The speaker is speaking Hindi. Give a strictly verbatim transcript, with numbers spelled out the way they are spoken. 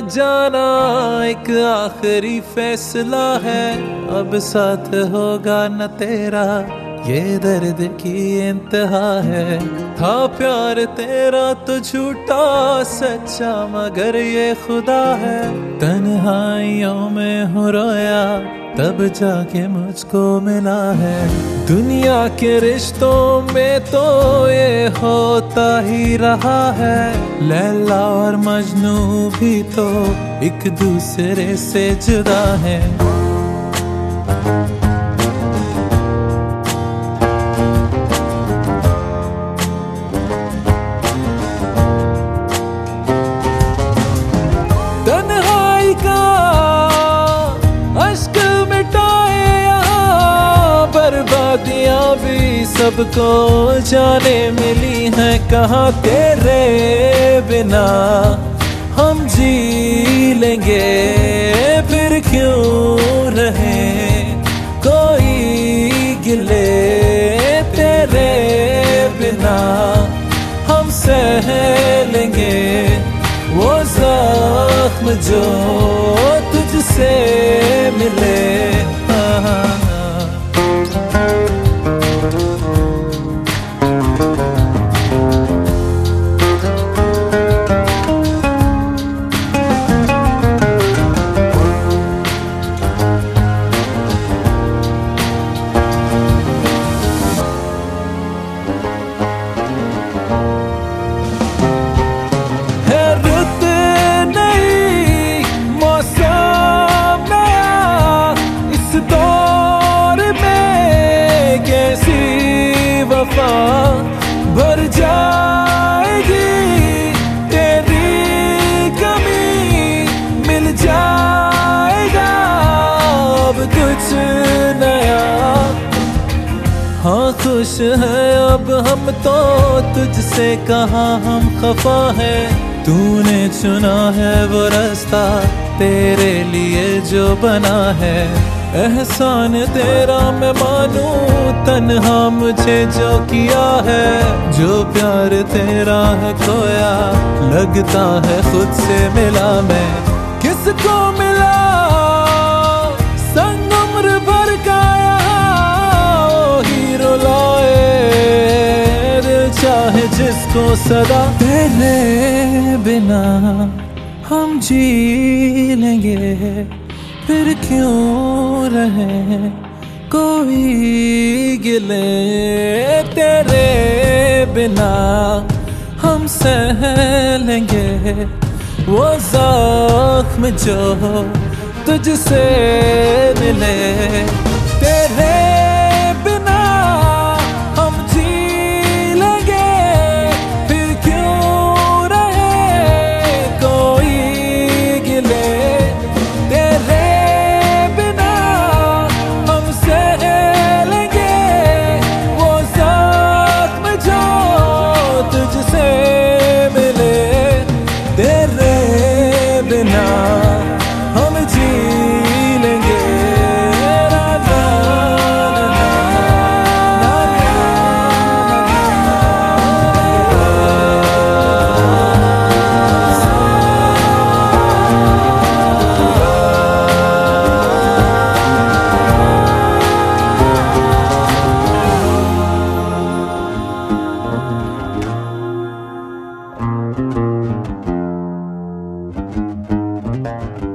जाना एक आखिरी फैसला है, अब साथ होगा न तेरा ये दर्द की इंतहा है। था प्यार तेरा तो झूठा सच्चा मगर ये खुदा है। तन्हाइयों में हूँ रोया तब जाके मुझको मिला है। दुनिया के रिश्तों में तो ये होता ही रहा है। लैला और मजनू भी तो एक दूसरे से जुदा है। तन्हाई का अश्क मिटाए यहाँ, बर्बादियां भी सबको जाने मिली हैं। कहाँ तेरे बिना हम जी लेंगे, फिर क्यों रहे कोई गिले। तेरे बिना हम सह लेंगे वो जख्म जो तुझसे मिले। भर जाएगी तेरी कमी, मिल जाएगा अब कुछ नया। हाँ खुश है अब हम तो तुझसे, कहाँ हम खफा है। तूने चुना है वो रास्ता तेरे लिए जो बना है। एहसान तेरा मैं मानूं तन्हा मुझे जो किया है। जो प्यार तेरा है खोया लगता है खुद से मिला मैं। किसको मिला संग उम्र भर का यहाँ, हीरो लाए दिल चाहे जिसको सदा। तेरे बिना हम जी लेंगे, फिर क्यों रहे कोई गिले। तेरे बिना हम सह लेंगे वो जख्म जो तुझसे मिले। तेरे बिना हम जी लेंगे, फिर क्यों रहे कोई गिले। तेरे हम जी लेंगे। Thank you.